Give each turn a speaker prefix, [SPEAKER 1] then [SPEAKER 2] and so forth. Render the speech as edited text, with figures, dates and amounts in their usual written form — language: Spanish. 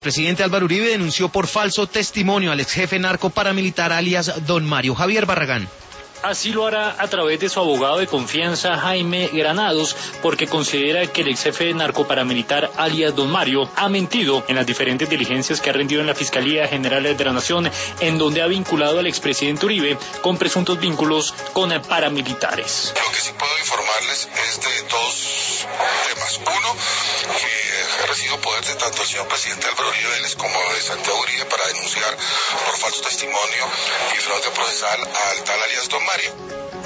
[SPEAKER 1] El presidente Álvaro Uribe denunció por falso testimonio al ex jefe narco paramilitar alias Don Mario Javier Barragán.
[SPEAKER 2] Así lo hará a través de su abogado de confianza, Jaime Granados, porque considera que el ex jefe narcoparamilitar, alias Don Mario, ha mentido en las diferentes diligencias que ha rendido en la Fiscalía General de la Nación, en donde ha vinculado al expresidente Uribe con presuntos vínculos con paramilitares.
[SPEAKER 3] Lo que sí puedo informarles es de dos temas. Uno, que he recibido poder de tanto el señor presidente Álvaro Uribe Vélez como de Santiago Uribe para denunciar por falso testimonio y fraude procesal al tal alias Don Mario.